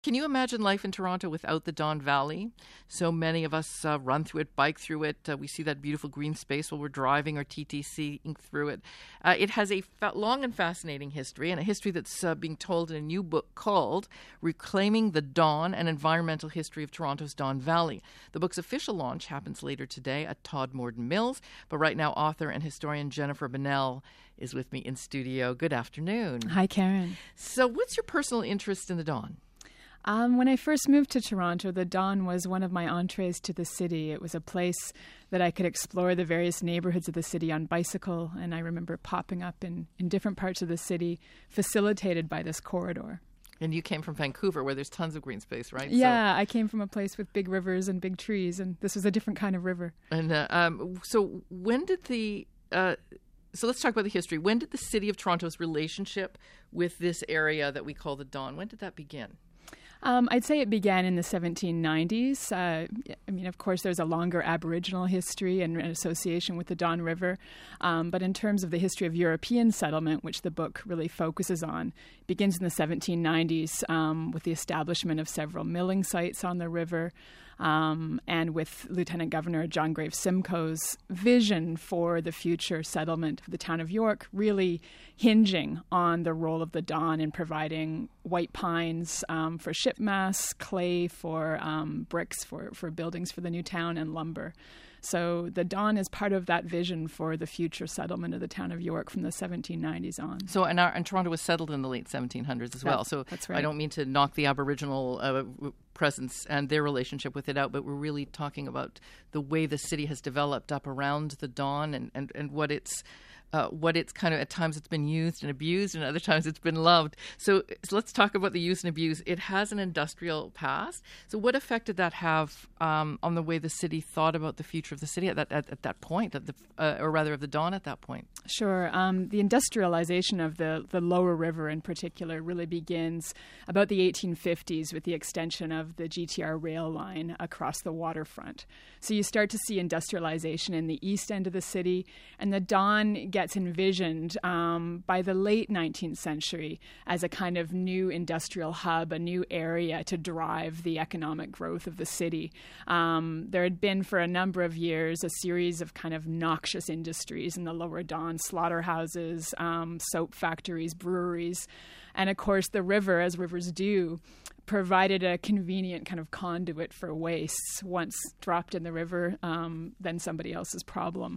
Can you imagine life in Toronto without the Don Valley? So many of us run through it, bike through it. We see that beautiful green space while we're driving or TTCing through it. It has a long and fascinating history, and a history that's being told in a new book called Reclaiming the Don, an Environmental History of Toronto's Don Valley. The book's official launch happens later today at Todd Morden Mills, but right now author and historian Jennifer Bennell is with me in studio. Good afternoon. Hi, Karen. So what's your personal interest in the Don? When I first moved to Toronto, the Don was one of my entrees to the city. It was a place that I could explore the various neighborhoods of the city on bicycle, and I remember popping up in different parts of the city, facilitated by this corridor. And you came from Vancouver, where there's tons of green space, right? Yeah, I came from a place with big rivers and big trees, and this was a different kind of river. And so when did So let's talk about the history. When did the city of Toronto's relationship with this area that we call the Don, when did that begin? I'd say it began in the 1790s. Of course, there's a longer Aboriginal history and an association with the Don River. But in terms of the history of European settlement, which the book really focuses on, it begins in the 1790s with the establishment of several milling sites on the river. And with Lieutenant Governor John Graves Simcoe's vision for the future settlement of the town of York really hinging on the role of the Don in providing white pines for ship masts, clay for bricks for buildings for the new town, and lumber. So the Don is part of that vision for the future settlement of the town of York from the 1790s on. So, and Toronto was settled in the late 1700s as well. So that's right. I don't mean to knock the Aboriginal presence and their relationship with it out, but we're really talking about the way the city has developed up around the Don and what it's kind of, at times it's been used and abused, and other times it's been loved. So let's talk about the use and abuse. It has an industrial past. So what effect did that have on the way the city thought about the future of the city at that point, or rather of the Don at that point? Sure. The industrialization of the lower river in particular really begins about the 1850s with the extension of the GTR rail line across the waterfront. So you start to see industrialization in the east end of the city, and the Don gets envisioned by the late 19th century as a kind of new industrial hub, a new area to drive the economic growth of the city. There had been for a number of years a series of kind of noxious industries in the lower Don, slaughterhouses, soap factories, breweries, and of course the river, as rivers do, provided a convenient kind of conduit for wastes. Once dropped in the river, then somebody else's problem.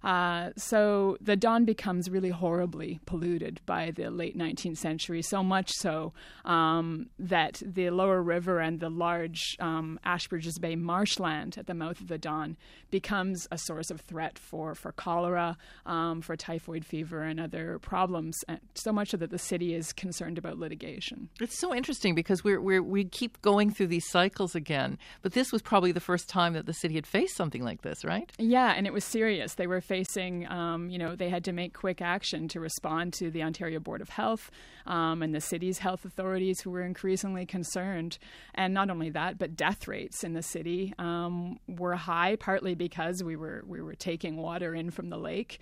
So the Don becomes really horribly polluted by the late 19th century, so much so that the lower river and the large Ashbridges Bay marshland at the mouth of the Don becomes a source of threat for cholera, for typhoid fever and other problems, and so much so that the city is concerned about litigation. It's so interesting because we keep going through these cycles again, but this was probably the first time that the city had faced something like this, right? Yeah, and it was serious. They were facing, they had to make quick action to respond to the Ontario Board of Health and the city's health authorities, who were increasingly concerned. And not only that, but death rates in the city were high, partly because we were taking water in from the lake.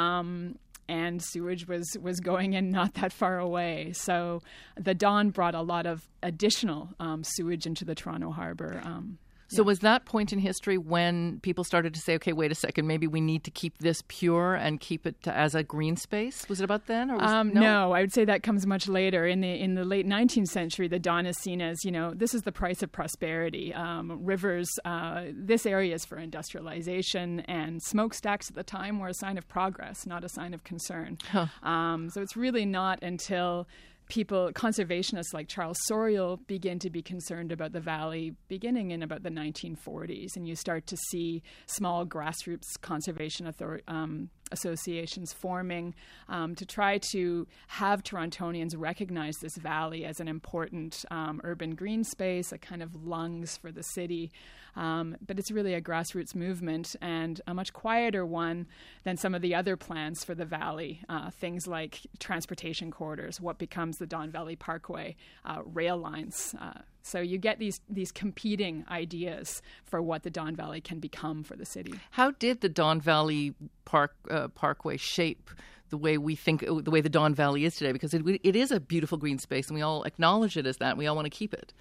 And sewage was going in not that far away. So the Don brought a lot of additional sewage into the Toronto Harbour. So was that point in history when people started to say, okay, wait a second, maybe we need to keep this pure and keep it as a green space? Was it about then? Or no, I would say that comes much later. In the late 19th century, the Don is seen as, this is the price of prosperity. Rivers, this area is for industrialization, and smokestacks at the time were a sign of progress, not a sign of concern. Huh. So it's really not until conservationists like Charles Sorial begin to be concerned about the valley beginning in about the 1940s, and you start to see small grassroots conservation associations forming to try to have Torontonians recognize this valley as an important urban green space, a kind of lungs for the city. But it's really a grassroots movement, and a much quieter one than some of the other plans for the valley, things like transportation corridors, what becomes the Don Valley Parkway, rail lines. So you get these competing ideas for what the Don Valley can become for the city. How did the Don Valley Parkway shape the way we think, the way the Don Valley is today? Because it is a beautiful green space, and we all acknowledge it as that, and we all want to keep it.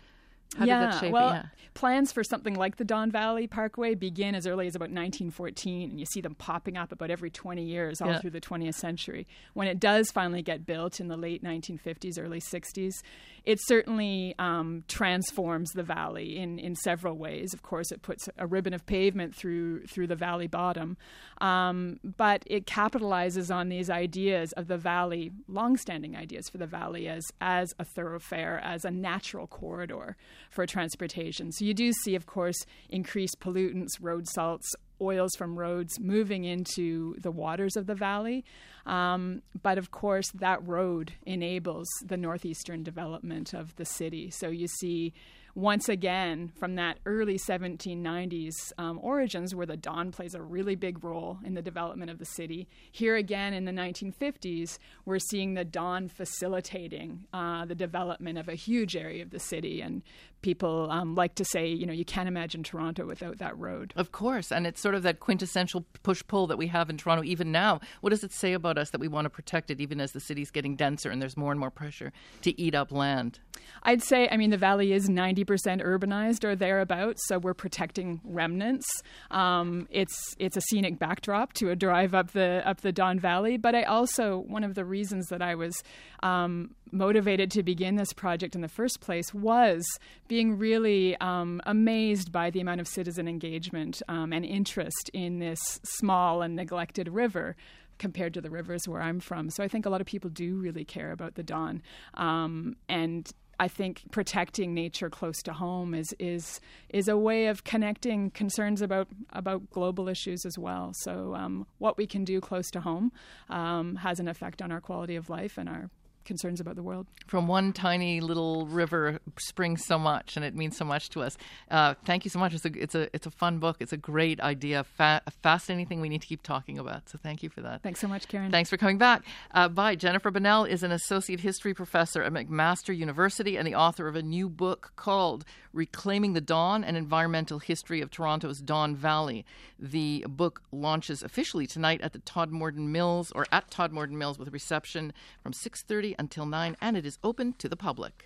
How did that shape well, it? Yeah. Plans for something like the Don Valley Parkway begin as early as about 1914, and you see them popping up about every 20 years all through the 20th century. When it does finally get built in the late 1950s, early 60s, it certainly transforms the valley in several ways. Of course, it puts a ribbon of pavement through the valley bottom, but it capitalizes on these ideas of the valley, longstanding ideas for the valley as a thoroughfare, as a natural corridor for transportation. So you do see, of course, increased pollutants, road salts, oils from roads moving into the waters of the valley. But of course, that road enables the northeastern development of the city. So you see, once again, from that early 1790s origins, where the Don plays a really big role in the development of the city. Here again in the 1950s, we're seeing the Don facilitating the development of a huge area of the city. And people like to say, you can't imagine Toronto without that road. Of course, and it's sort of that quintessential push-pull that we have in Toronto even now. What does it say about us that we want to protect it even as the city's getting denser and there's more and more pressure to eat up land? I'd say, the valley is 90% urbanized or thereabouts, so we're protecting remnants. It's a scenic backdrop to a drive up the Don Valley, but one of the reasons that I was motivated to begin this project in the first place was being really amazed by the amount of citizen engagement and interest in this small and neglected river compared to the rivers where I'm from. So I think a lot of people do really care about the Don. And I think protecting nature close to home is a way of connecting concerns about global issues as well. So what we can do close to home has an effect on our quality of life and our concerns about the world. From one tiny little river springs so much, and it means so much to us. Thank you so much. It's a fun book. It's a great idea. A fascinating thing we need to keep talking about. So thank you for that. Thanks so much, Karen. Thanks for coming back. Bye. Jennifer Bonnell is an associate history professor at McMaster University and the author of a new book called Reclaiming the Don: An Environmental History of Toronto's Don Valley. The book launches officially tonight at the Todmorden Mills with a reception from 6:30 until 9, and it is open to the public.